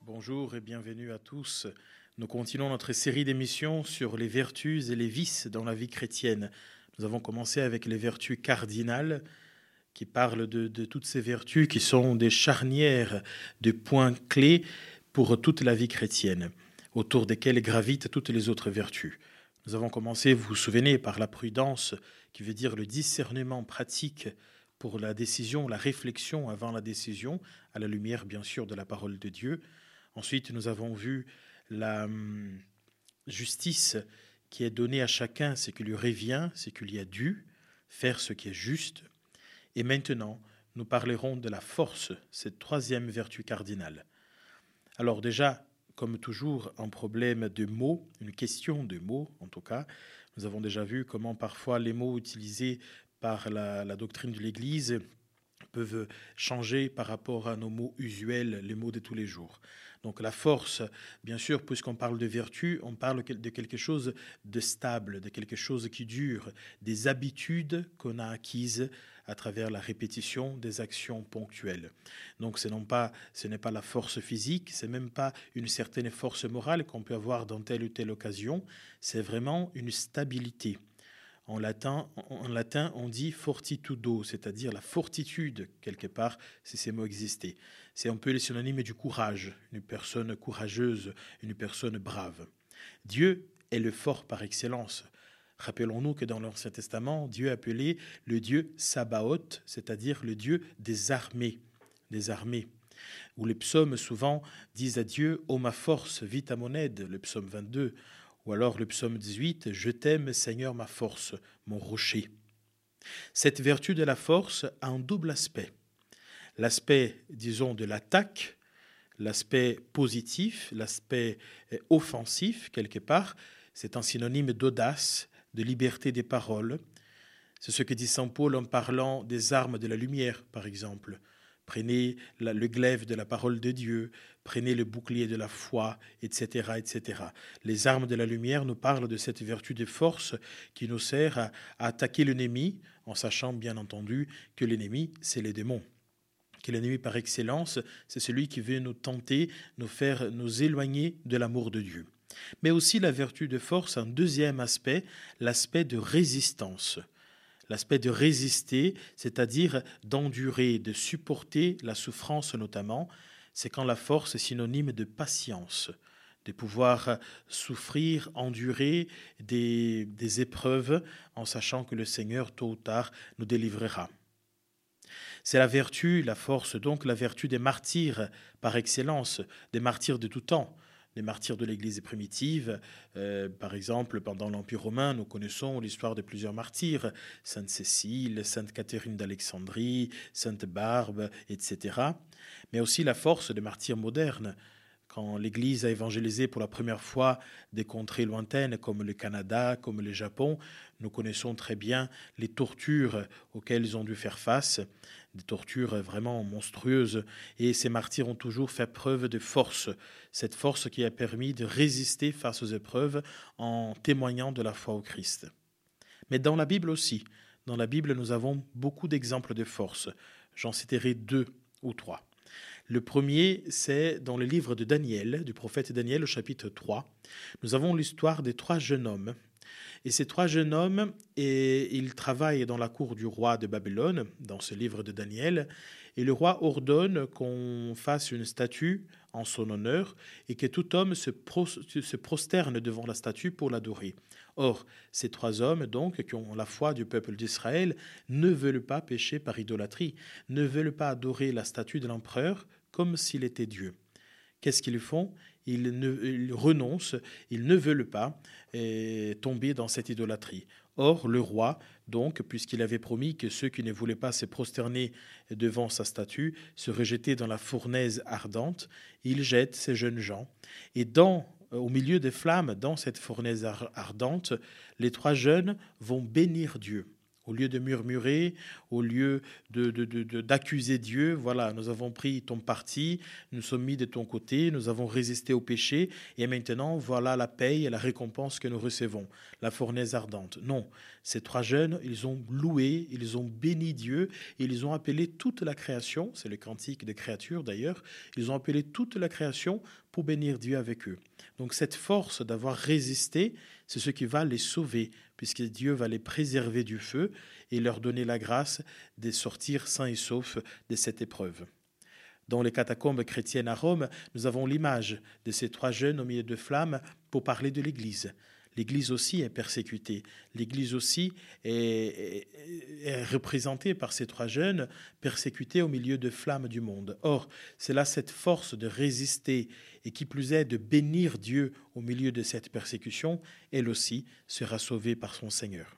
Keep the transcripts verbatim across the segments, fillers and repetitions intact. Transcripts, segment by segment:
Bonjour et bienvenue à tous. Nous continuons notre série d'émissions sur les vertus et les vices dans la vie chrétienne. Nous avons commencé avec les vertus cardinales qui parlent de, de toutes ces vertus qui sont des charnières, des points clés pour toute la vie chrétienne, autour desquelles gravitent toutes les autres vertus. Nous avons commencé, vous vous souvenez, par la prudence, qui veut dire le discernement pratique pour la décision, la réflexion avant la décision, à la lumière bien sûr de la parole de Dieu. Ensuite, nous avons vu la hum, justice qui est donnée à chacun, ce qui lui revient, ce qu'il y a dû, faire ce qui est juste. Et maintenant, nous parlerons de la force, cette troisième vertu cardinale. Alors déjà, comme toujours, un problème de mots, une question de mots en tout cas. Nous avons déjà vu comment parfois les mots utilisés par la, la doctrine de l'Église peuvent changer par rapport à nos mots usuels, les mots de tous les jours. Donc la force, bien sûr, puisqu'on parle de vertu, on parle de quelque chose de stable, de quelque chose qui dure, des habitudes qu'on a acquises à travers la répétition des actions ponctuelles. Donc ce n'est pas, ce n'est pas la force physique, c'est même pas une certaine force morale qu'on peut avoir dans telle ou telle occasion, c'est vraiment une stabilité. En latin, en latin, on dit fortitudo, c'est-à-dire la fortitude, quelque part, si ces mots existaient. C'est un peu le synonyme du courage, une personne courageuse, une personne brave. Dieu est le fort par excellence. Rappelons-nous que dans l'Ancien Testament, Dieu est appelé le Dieu Sabaoth, c'est-à-dire le Dieu des armées, des armées. Où les psaumes souvent disent à Dieu « Ô ma force, vite à mon aide », le psaume vingt-deux. Ou alors le psaume dix-huit, « Je t'aime, Seigneur, ma force, mon rocher ». Cette vertu de la force a un double aspect. L'aspect, disons, de l'attaque, l'aspect positif, l'aspect offensif, quelque part, c'est un synonyme d'audace, de liberté des paroles. C'est ce que dit saint Paul en parlant des armes de la lumière, par exemple. Prenez la, le glaive de la parole de Dieu, prenez le bouclier de la foi, et cetera, et cetera. Les armes de la lumière nous parlent de cette vertu de force qui nous sert à, à attaquer l'ennemi, en sachant bien entendu que l'ennemi, c'est les démons. Que l'ennemi par excellence, c'est celui qui veut nous tenter, nous faire nous éloigner de l'amour de Dieu. Mais aussi la vertu de force, un deuxième aspect, l'aspect de résistance. L'aspect de résister, c'est-à-dire d'endurer, de supporter la souffrance notamment, c'est quand la force est synonyme de patience, de pouvoir souffrir, endurer des, des épreuves en sachant que le Seigneur, tôt ou tard, nous délivrera. C'est la vertu, la force, donc la vertu des martyrs par excellence, des martyrs de tout temps. Les martyrs de l'Église primitive, euh, par exemple, pendant l'Empire romain, nous connaissons l'histoire de plusieurs martyrs, Sainte Cécile, Sainte Catherine d'Alexandrie, Sainte Barbe, et cetera. Mais aussi la force des martyrs modernes. Quand l'Église a évangélisé pour la première fois des contrées lointaines comme le Canada, comme le Japon, nous connaissons très bien les tortures auxquelles ils ont dû faire face, des tortures vraiment monstrueuses. Et ces martyrs ont toujours fait preuve de force, cette force qui a permis de résister face aux épreuves en témoignant de la foi au Christ. Mais dans la Bible aussi, dans la Bible, nous avons beaucoup d'exemples de force. J'en citerai deux ou trois. Le premier, c'est dans le livre de Daniel, du prophète Daniel, au chapitre trois. Nous avons l'histoire des trois jeunes hommes. Et ces trois jeunes hommes, et, ils travaillent dans la cour du roi de Babylone, dans ce livre de Daniel, et le roi ordonne qu'on fasse une statue en son honneur et que tout homme se, pro, se prosterne devant la statue pour l'adorer. Or, ces trois hommes, donc, qui ont la foi du peuple d'Israël, ne veulent pas pécher par idolâtrie, ne veulent pas adorer la statue de l'empereur comme s'il était Dieu. Qu'est-ce qu'ils font ? Ils, ne, ils renoncent, ils ne veulent pas eh, tomber dans cette idolâtrie. Or, le roi, donc, puisqu'il avait promis que ceux qui ne voulaient pas se prosterner devant sa statue seraient jetés dans la fournaise ardente, il jette ces jeunes gens. Et dans, au milieu des flammes, dans cette fournaise ardente, les trois jeunes vont bénir Dieu. Au lieu de murmurer, au lieu de, de, de, de, d'accuser Dieu, voilà, nous avons pris ton parti, nous sommes mis de ton côté, nous avons résisté au péché, et maintenant, voilà la paye et la récompense que nous recevons, la fournaise ardente. Non, ces trois jeunes, ils ont loué, ils ont béni Dieu, et ils ont appelé toute la création, c'est le cantique des créatures d'ailleurs, ils ont appelé toute la création pour bénir Dieu avec eux. Donc cette force d'avoir résisté, c'est ce qui va les sauver, puisque Dieu va les préserver du feu et leur donner la grâce de sortir sains et saufs de cette épreuve. Dans les catacombes chrétiennes à Rome, nous avons l'image de ces trois jeunes au milieu de flammes pour parler de l'Église. L'Église aussi est persécutée. L'Église aussi est, est, est représentée par ces trois jeunes persécutés au milieu de flammes du monde. Or, c'est là cette force de résister et qui plus est de bénir Dieu au milieu de cette persécution, elle aussi sera sauvée par son Seigneur.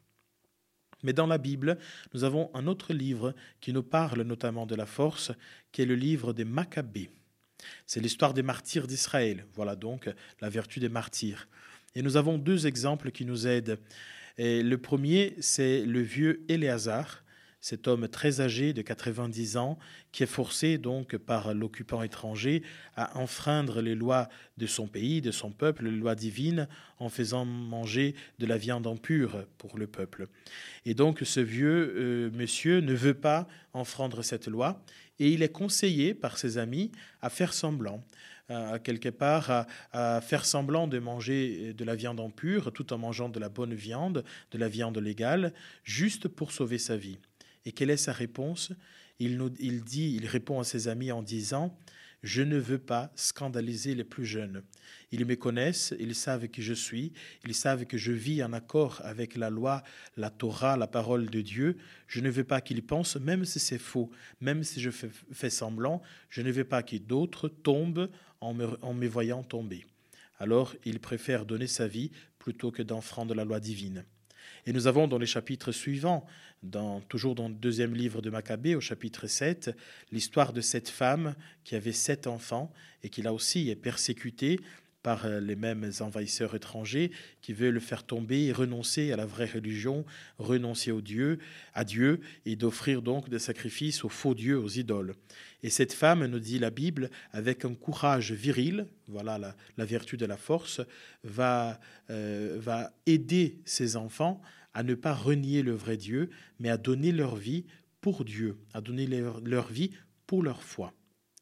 Mais dans la Bible, nous avons un autre livre qui nous parle notamment de la force, qui est le livre des Maccabées. C'est l'histoire des martyrs d'Israël. Voilà donc la vertu des martyrs. Et nous avons deux exemples qui nous aident. Et le premier, c'est le vieux Éléazar, cet homme très âgé de quatre-vingt-dix ans, qui est forcé donc par l'occupant étranger à enfreindre les lois de son pays, de son peuple, les lois divines, en faisant manger de la viande impure pour le peuple. Et donc ce vieux euh, monsieur ne veut pas enfreindre cette loi, et il est conseillé par ses amis à faire semblant. À quelque part à, à faire semblant de manger de la viande impure tout en mangeant de la bonne viande, de la viande légale, juste pour sauver sa vie. Et quelle est sa réponse ? il, nous, il dit, il répond à ses amis en disant « Je ne veux pas scandaliser les plus jeunes. Ils me connaissent, ils savent qui je suis, ils savent que je vis en accord avec la loi, la Torah, la parole de Dieu. Je ne veux pas qu'ils pensent, même si c'est faux, même si je fais, fais semblant, je ne veux pas que d'autres tombent en me, en me voyant tomber. » Alors, il préfère donner sa vie plutôt que d'enfreindre la loi divine. Et nous avons dans les chapitres suivants, dans, toujours dans le deuxième livre de Maccabée, au chapitre sept, l'histoire de cette femme qui avait sept enfants et qui là aussi est persécutée par les mêmes envahisseurs étrangers qui veulent le faire tomber et renoncer à la vraie religion, renoncer au Dieu, à Dieu et d'offrir donc des sacrifices aux faux dieux, aux idoles. Et cette femme, nous dit la Bible, avec un courage viril, voilà la, la vertu de la force, va, euh, va aider ses enfants à ne pas renier le vrai Dieu, mais à donner leur vie pour Dieu, à donner leur, leur vie pour leur foi.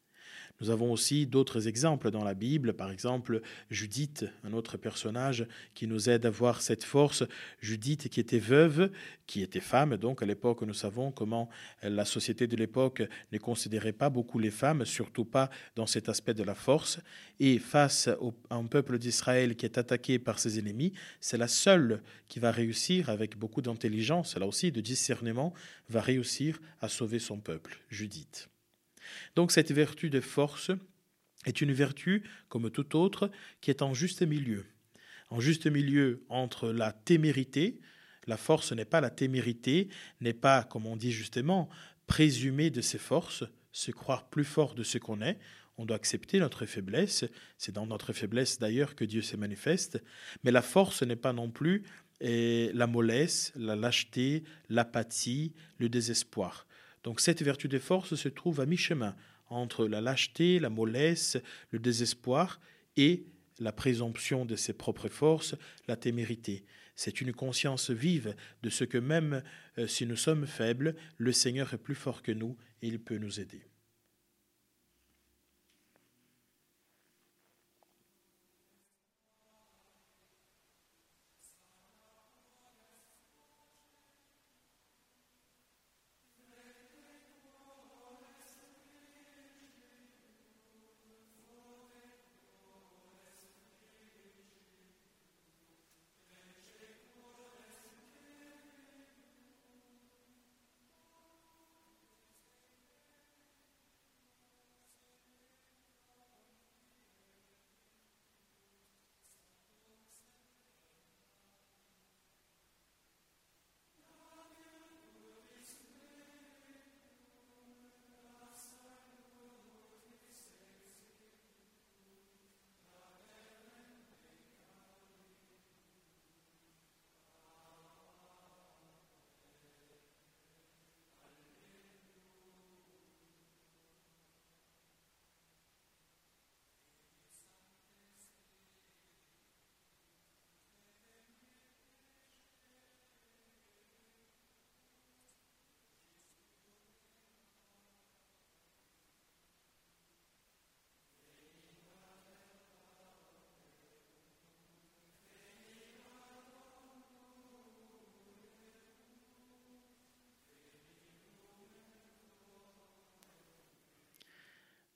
Nous avons aussi d'autres exemples dans la Bible, par exemple Judith, un autre personnage qui nous aide à voir cette force. Judith qui était veuve, qui était femme, donc à l'époque nous savons comment la société de l'époque ne considérait pas beaucoup les femmes, surtout pas dans cet aspect de la force. Et face à un peuple d'Israël qui est attaqué par ses ennemis, c'est la seule qui va réussir, avec beaucoup d'intelligence, là aussi de discernement, va réussir à sauver son peuple, Judith. Donc cette vertu de force est une vertu, comme toute autre, qui est en juste milieu. En juste milieu entre la témérité, la force n'est pas la témérité, n'est pas, comme on dit justement, présumer de ses forces, se croire plus fort de ce qu'on est. On doit accepter notre faiblesse, c'est dans notre faiblesse d'ailleurs que Dieu se manifeste, mais la force n'est pas non plus eh, la mollesse, la lâcheté, l'apathie, le désespoir. Donc cette vertu de force se trouve à mi-chemin entre la lâcheté, la mollesse, le désespoir et la présomption de ses propres forces, la témérité. C'est une conscience vive de ce que même euh, si nous sommes faibles, le Seigneur est plus fort que nous et il peut nous aider.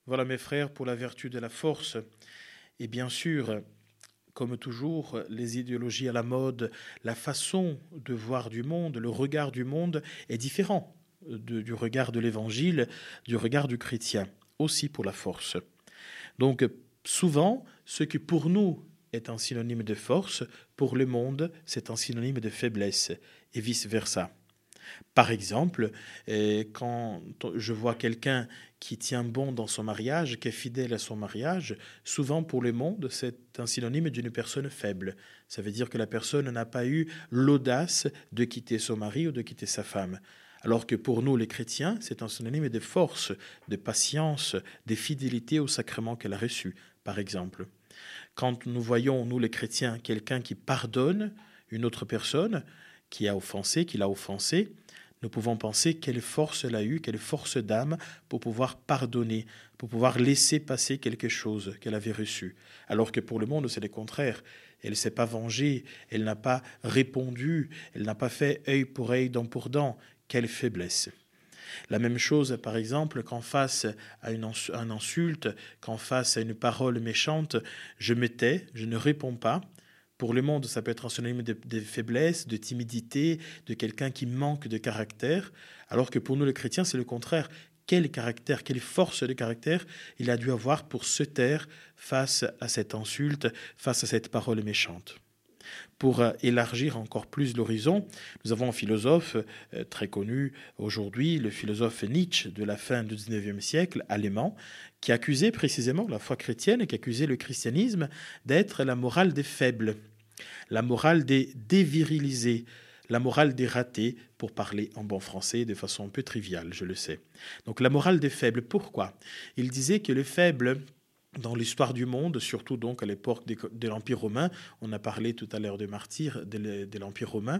Voilà mes frères pour la vertu de la force. Et bien sûr, comme toujours, les idéologies à la mode, la façon de voir du monde, le regard du monde est différent de- du regard de l'Évangile, du regard du chrétien, aussi pour la force. Donc souvent, ce qui pour nous est un synonyme de force, pour le monde, c'est un synonyme de faiblesse, et vice-versa. Par exemple, euh, quand je vois quelqu'un qui tient bon dans son mariage, qui est fidèle à son mariage, souvent pour le monde, c'est un synonyme d'une personne faible. Ça veut dire que la personne n'a pas eu l'audace de quitter son mari ou de quitter sa femme. Alors que pour nous, les chrétiens, c'est un synonyme de force, de patience, de fidélité au sacrement qu'elle a reçu, par exemple. Quand nous voyons, nous les chrétiens, quelqu'un qui pardonne une autre personne qui a offensé, qui l'a offensé, nous pouvons penser quelle force elle a eue, quelle force d'âme pour pouvoir pardonner, pour pouvoir laisser passer quelque chose qu'elle avait reçu. Alors que pour le monde, c'est le contraire. Elle ne s'est pas vengée, elle n'a pas répondu, elle n'a pas fait œil pour œil, dent pour dent. Quelle faiblesse! La même chose, par exemple, qu'en face à une un insulte, qu'en face à une parole méchante, je me tais, je ne réponds pas. Pour le monde, ça peut être un synonyme de, de faiblesse, de timidité, de quelqu'un qui manque de caractère, alors que pour nous les chrétiens, c'est le contraire. Quel caractère, quelle force de caractère il a dû avoir pour se taire face à cette insulte, face à cette parole méchante. Pour élargir encore plus l'horizon, nous avons un philosophe très connu aujourd'hui, le philosophe Nietzsche de la fin du dix-neuvième siècle, allemand, qui accusait précisément la foi chrétienne et qui accusait le christianisme d'être la morale des faibles, la morale des dévirilisés, la morale des ratés, pour parler en bon français de façon un peu triviale, je le sais. Donc la morale des faibles, pourquoi? Il disait que les faibles, dans l'histoire du monde, surtout donc à l'époque de l'Empire romain, on a parlé tout à l'heure de martyrs de l'Empire romain,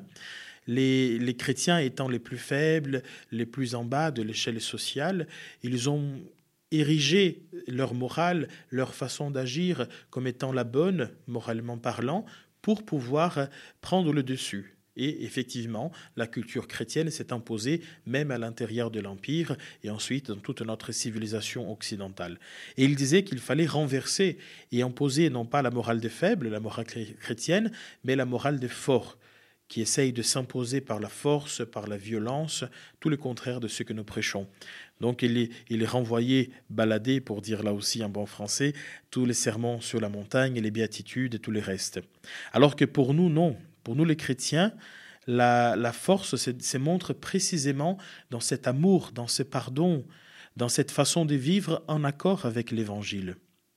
les, les chrétiens étant les plus faibles, les plus en bas de l'échelle sociale, ils ont érigé leur morale, leur façon d'agir comme étant la bonne, moralement parlant, pour pouvoir prendre le dessus. Et effectivement, la culture chrétienne s'est imposée même à l'intérieur de l'Empire et ensuite dans toute notre civilisation occidentale. Et il disait qu'il fallait renverser et imposer non pas la morale des faibles, la morale chrétienne, mais la morale des forts, qui essaye de s'imposer par la force, par la violence, tout le contraire de ce que nous prêchons. Donc il est, il est renvoyé, baladé, pour dire là aussi en bon français, tous les sermons sur la montagne, les béatitudes et tout le reste. Alors que pour nous, non. Pour nous les chrétiens, la, la force se, se montre précisément dans cet amour, dans ce pardon, dans cette façon de vivre en accord avec l'Évangile.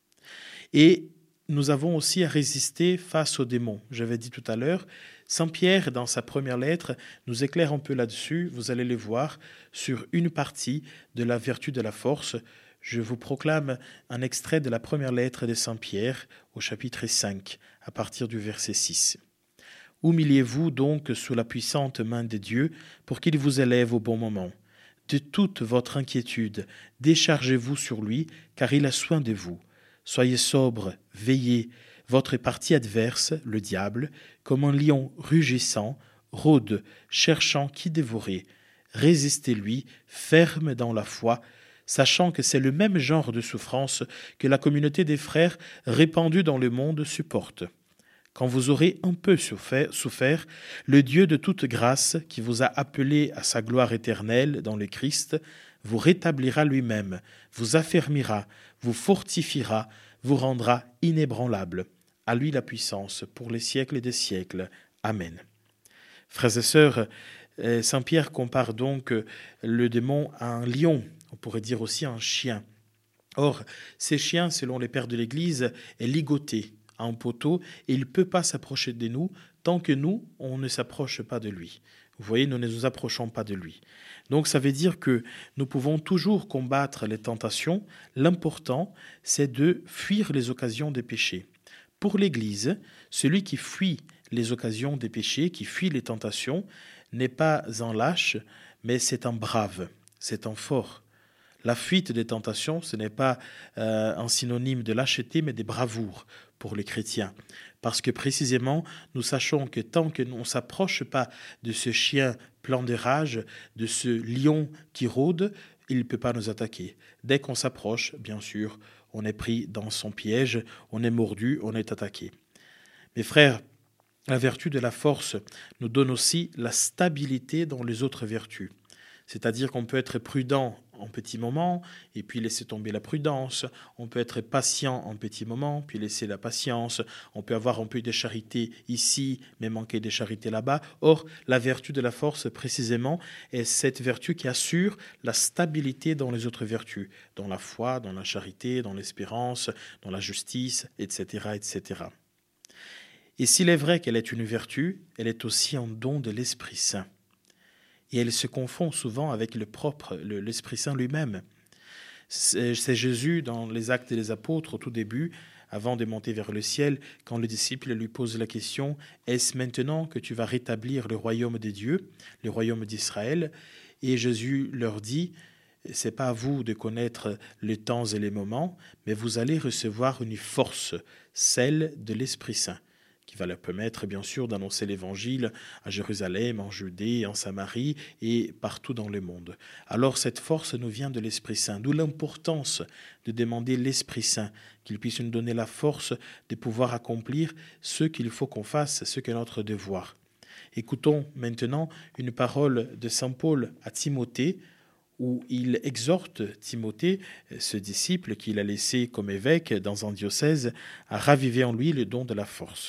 Et nous avons aussi à résister face aux démons. J'avais dit tout à l'heure, Saint Pierre, dans sa première lettre, nous éclaire un peu là-dessus. Vous allez les voir sur une partie de la vertu de la force. Je vous proclame un extrait de la première lettre de Saint Pierre au chapitre cinq, à partir du verset six. « Humiliez-vous donc sous la puissante main de Dieu pour qu'il vous élève au bon moment. De toute votre inquiétude, déchargez-vous sur lui, car il a soin de vous. Soyez sobre, veillez. Votre parti adverse, le diable, comme un lion rugissant, rôde, cherchant qui dévorer. Résistez-lui, ferme dans la foi, sachant que c'est le même genre de souffrance que la communauté des frères répandue dans le monde supporte. Quand vous aurez un peu souffert, souffert, le Dieu de toute grâce, qui vous a appelé à sa gloire éternelle dans le Christ, vous rétablira lui-même, vous affermira, vous fortifiera, vous rendra inébranlable. À lui la puissance pour les siècles des siècles. Amen. » Frères et sœurs, Saint Pierre compare donc le démon à un lion, on pourrait dire aussi un chien. Or, ces chiens, selon les pères de l'Église, est ligoté à un poteau et il ne peut pas s'approcher de nous tant que nous, on ne s'approche pas de lui. Vous voyez, nous ne nous approchons pas de lui. Donc ça veut dire que nous pouvons toujours combattre les tentations. L'important, c'est de fuir les occasions des péchés. Pour l'Église, celui qui fuit les occasions des péchés, qui fuit les tentations, n'est pas un lâche, mais c'est un brave, c'est un fort. La fuite des tentations, ce n'est pas euh, un synonyme de lâcheté, mais de bravoure pour les chrétiens. Parce que précisément, nous sachons que tant que l'on ne s'approche pas de ce chien plein de rage, de ce lion qui rôde, il ne peut pas nous attaquer. Dès qu'on s'approche, bien sûr, on est pris dans son piège, on est mordu, on est attaqué. Mes frères, la vertu de la force nous donne aussi la stabilité dans les autres vertus. C'est-à-dire qu'on peut être prudent en petits moments et puis laisser tomber la prudence. On peut être patient en petits moments puis laisser la patience. On peut avoir un peu de charité ici mais manquer de charité là-bas. Or, la vertu de la force précisément est cette vertu qui assure la stabilité dans les autres vertus, dans la foi, dans la charité, dans l'espérance, dans la justice, et cetera, et cetera. Et s'il est vrai qu'elle est une vertu, elle est aussi un don de l'Esprit Saint. Et elle se confond souvent avec le propre, le, l'Esprit Saint lui-même. C'est, c'est Jésus, dans les Actes des Apôtres, au tout début, avant de monter vers le ciel, quand les disciples lui posent la question « Est-ce maintenant que tu vas rétablir le royaume des dieux, le royaume d'Israël ?» Et Jésus leur dit « C'est pas à vous de connaître les temps et les moments, mais vous allez recevoir une force, celle de l'Esprit Saint. » qui va leur permettre, bien sûr, d'annoncer l'Évangile à Jérusalem, en Judée, en Samarie et partout dans le monde. Alors cette force nous vient de l'Esprit Saint, d'où l'importance de demander l'Esprit Saint, qu'il puisse nous donner la force de pouvoir accomplir ce qu'il faut qu'on fasse, ce qu'est notre devoir. Écoutons maintenant une parole de saint Paul à Timothée, où il exhorte Timothée, ce disciple qu'il a laissé comme évêque dans un diocèse, à raviver en lui le don de la force.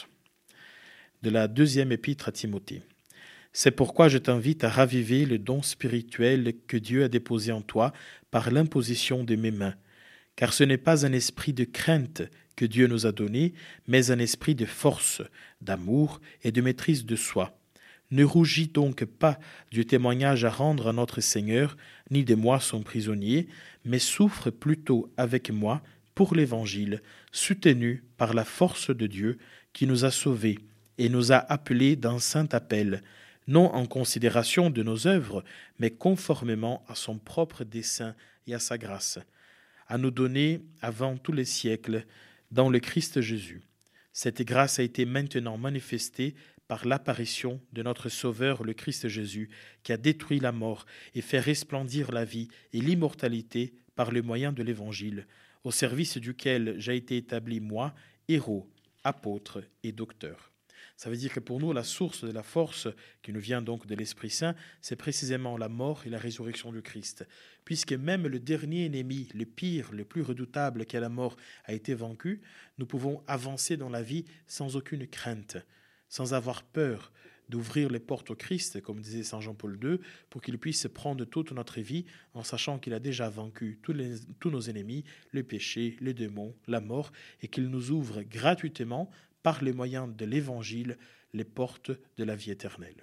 De la deuxième épître à Timothée. C'est pourquoi je t'invite à raviver le don spirituel que Dieu a déposé en toi par l'imposition de mes mains. Car ce n'est pas un esprit de crainte que Dieu nous a donné, mais un esprit de force, d'amour et de maîtrise de soi. Ne rougis donc pas du témoignage à rendre à notre Seigneur, ni de moi son prisonnier, mais souffre plutôt avec moi pour l'Évangile, soutenu par la force de Dieu qui nous a sauvés et nous a appelés d'un saint appel, non en considération de nos œuvres, mais conformément à son propre dessein et à sa grâce, à nous donner avant tous les siècles dans le Christ Jésus. Cette grâce a été maintenant manifestée par l'apparition de notre Sauveur, le Christ Jésus, qui a détruit la mort et fait resplendir la vie et l'immortalité par le moyen de l'Évangile, au service duquel j'ai été établi, moi, héros, apôtre et docteur. Ça veut dire que pour nous, la source de la force qui nous vient donc de l'Esprit Saint, c'est précisément la mort et la résurrection du Christ. Puisque même le dernier ennemi, le pire, le plus redoutable qu'est la mort, a été vaincu, nous pouvons avancer dans la vie sans aucune crainte, sans avoir peur d'ouvrir les portes au Christ, comme disait saint Jean-Paul deux, pour qu'il puisse prendre toute notre vie en sachant qu'il a déjà vaincu tous, les, tous nos ennemis, le péché, les démons, la mort, et qu'il nous ouvre gratuitement par les moyens de l'Évangile, les portes de la vie éternelle.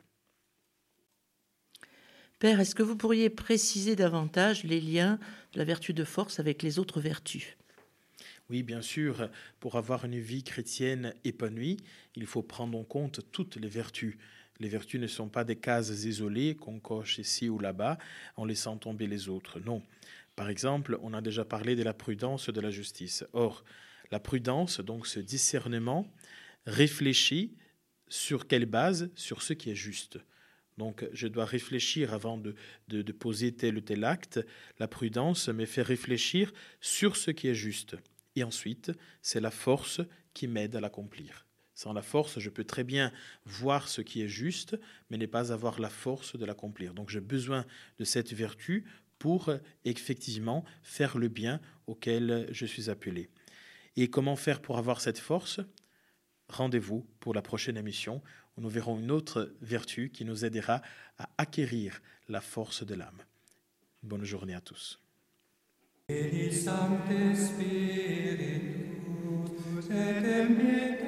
Père, est-ce que vous pourriez préciser davantage les liens de la vertu de force avec les autres vertus ? Oui, bien sûr, pour avoir une vie chrétienne épanouie, il faut prendre en compte toutes les vertus. Les vertus ne sont pas des cases isolées qu'on coche ici ou là-bas en laissant tomber les autres. Non. Par exemple, on a déjà parlé de la prudence et de la justice. Or, la prudence, donc ce discernement, réfléchit sur quelle base? Sur ce qui est juste. Donc, je dois réfléchir avant de, de, de poser tel ou tel acte. La prudence me fait réfléchir sur ce qui est juste. Et ensuite, c'est la force qui m'aide à l'accomplir. Sans la force, je peux très bien voir ce qui est juste, mais ne pas avoir la force de l'accomplir. Donc, j'ai besoin de cette vertu pour effectivement faire le bien auquel je suis appelé. Et comment faire pour avoir cette force? Rendez-vous pour la prochaine émission où nous verrons une autre vertu qui nous aidera à acquérir la force de l'âme. Bonne journée à tous. Et